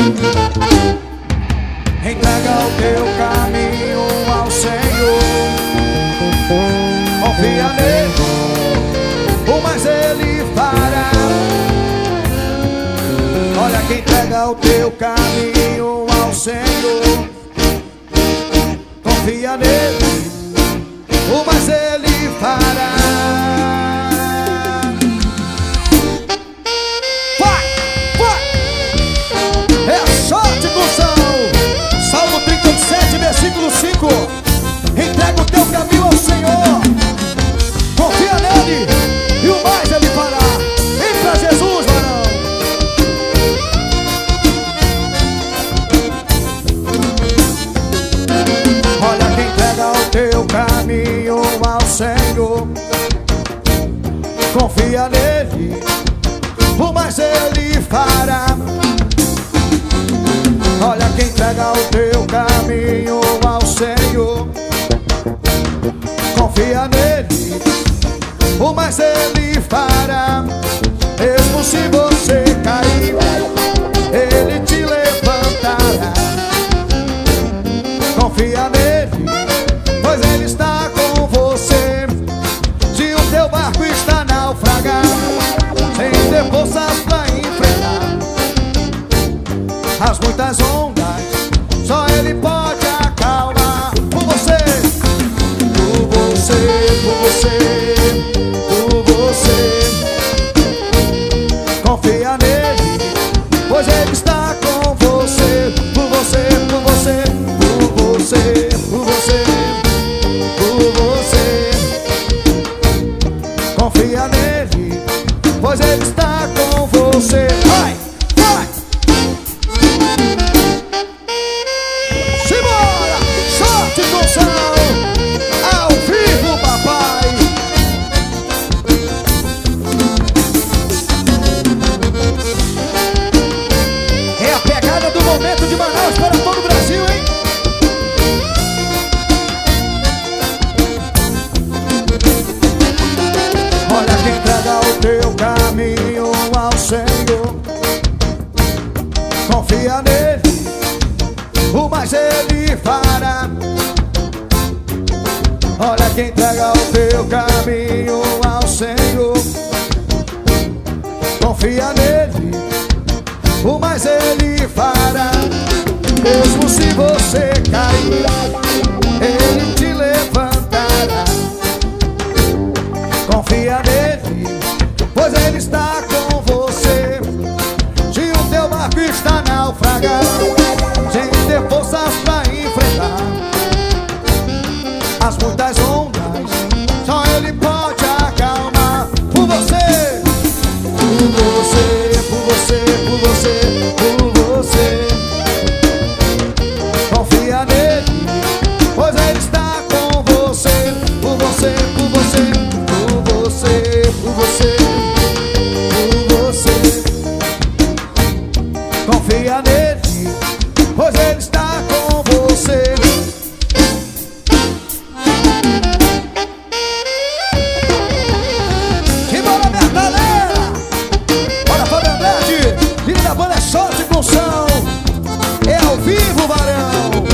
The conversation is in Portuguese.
Entrega o teu caminho ao Senhor, confia nele, o mais ele fará. Olha, quem entrega o teu caminho ao Senhor, confia nele, o mais ele fará. Vai, vai! É a sorte com Salmo 37, versículo 5. Entrega o teu caminho ao Senhor, confia nele, e o mais ele fará. Vem pra Jesus, varão. Olha, quem entrega o teu caminho ao Senhor, confia nele, o mais ele fará. Olha, quem entrega o teu caminho ao Senhor, confia nele, o mais ele fará. Mesmo se você cair, ele te levantará. Confia nele, pois ele está com você. Se o teu barco está naufragado, sem ter forças pra enfrentar as muitas ondas, só ele pode acalmar. Por você, por você, por você, por você. Confia nele, pois ele está com você. Por você, por você, por você, por você, por você. Confia nele, pois ele está com você. Vai, vai! Simbora! Sorte com Sal, ao vivo, papai! É a pegada do momento de Manaus para todo o Brasil, hein? Olha, quem entrega o teu caminho ao Senhor, confia nele, o mais ele fará. Olha, quem entrega o teu caminho ao Senhor, confia nele, o mais ele fará. Mesmo se você cair, ele te levantará. Confia nele, pois ele está com você. Se o teu barco está naufragado, sem ter forças pra enfrentar as muitas ondas, só ele pode acalmar. Por você, por você, por você, por você, por você. Confia nele, pois ele está com você. Por você, por você, por você, por você, por você. Confia nele, pois ele está com você. Simbora, minha galera! Bora, Fábio Andrade, filho da banda é Sorte com Sal. É ao vivo, varão!